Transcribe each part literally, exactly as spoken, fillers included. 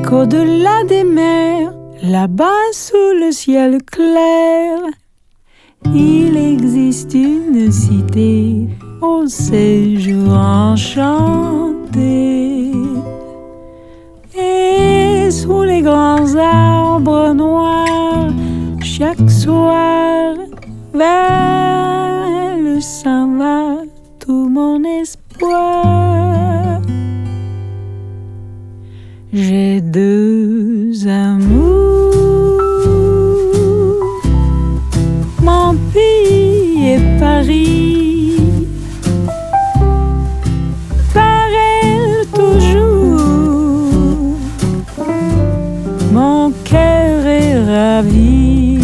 qu'au-delà des mers, là-bas sous le ciel clair, il existe une cité au séjour enchanté. Et sous les grands arbres noirs, chaque soir, vers le s'en va tout mon espoir. J'ai deux amours, mon pays et Paris. Par elle toujours, mon cœur est ravi.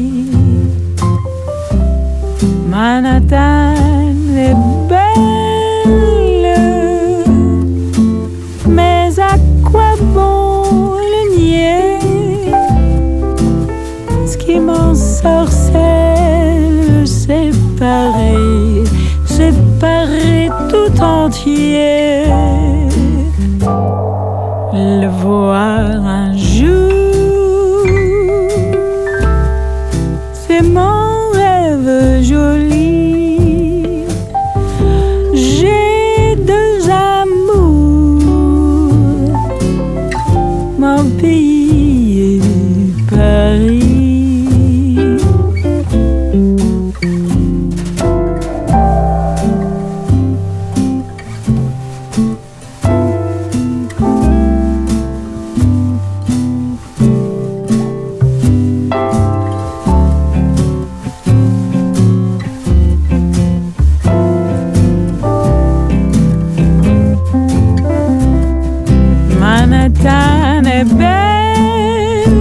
Manhattan est belle, mais à quoi bon le nier? Ce qui m'ensorcelle, c'est pareil, c'est pareil tout entier. Le voir un jour, c'est mon rêve joli. J'ai deux amours, mon pays et Paris. Manhattan est belle,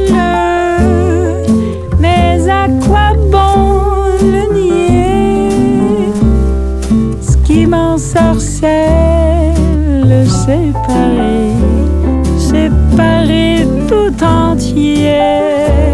mais à quoi bon le nier? Ce qui m'ensorcelle, c'est pareil, c'est pareil tout entier.